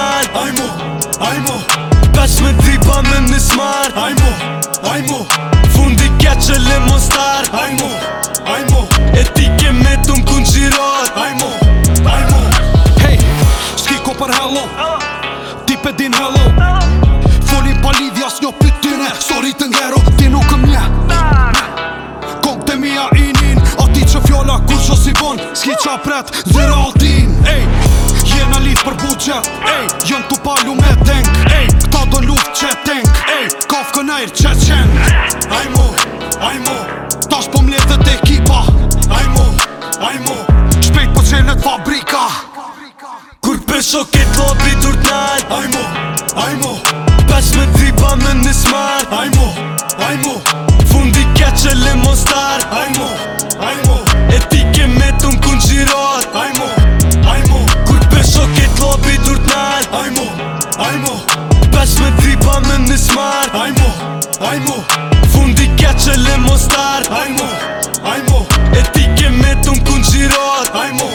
nal Ajmo 5 me dripa me në smar Ajmo Fundi keqele mostar Ajmo E ti ke me të m'kun gjirat Ajmo Hey, s'ki ko për hello Ti pe din hello Folin pa lidhja s'njo pytine Sorry të ngero, ti nuk ëm nje Kong të mija inin A ti që fjolla kur që si bon S'ki qa pret, zira altin Ej, jena lidh për budget Ej, jën tu palu me denk Ej, këta do luft që tenk Ej, kaf kënajr që qen Ajmo Tash po mlethet ekipa Ajmo Shpejt po qenet fabrika Kur pesho ket lobi dur t'nal Ajmo 5 me dripa me në smar Ajmo Fundi keqele mostar Ajmo E ti ke me të m'kun gjirat Ajmo Kur pesho ket lobi dur t'nal Ajmo 5 me dripa me në smar Ajmo Fundi keqele mostar Ajmo E ti ke me të m'kun gjirat Ajmo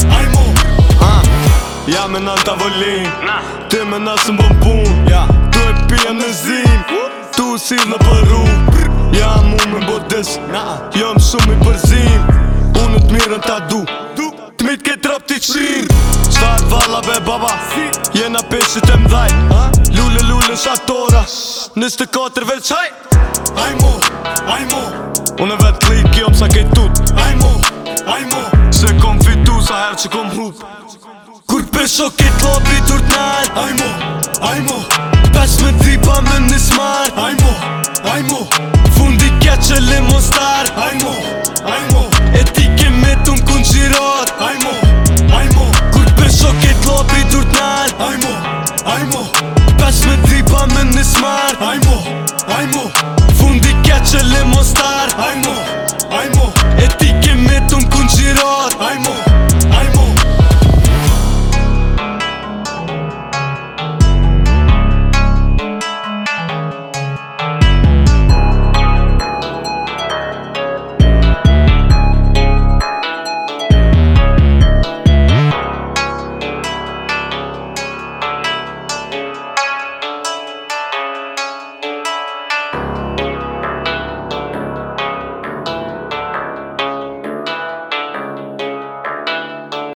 Ja me nën tavolin Ti me nësë më pun Tu e pia në zim Tu si në përru Ja mu me bodes Jëm shumë i përzim Unë të mirën ta du T'mit ke trap t'i qrim Shtar valla be baba Jena peshit e mdhaj Lule shatora 24 veç haj Ajmo Unë e vet klik jom sa kej tut Ajmo Se kom fitu sa her që kom hup Kur pesho ket lobi dur t'nal Ajmo 5 me dripa me në smar Ajmo Fundi keqele mostar Ajmo E ti ke me të m'kun gjirat Ajmo Kur pesho ket lobi dur t'nal Ajmo 5 me dripa me në smar Ajmo Fundi keqele mostar Ajmo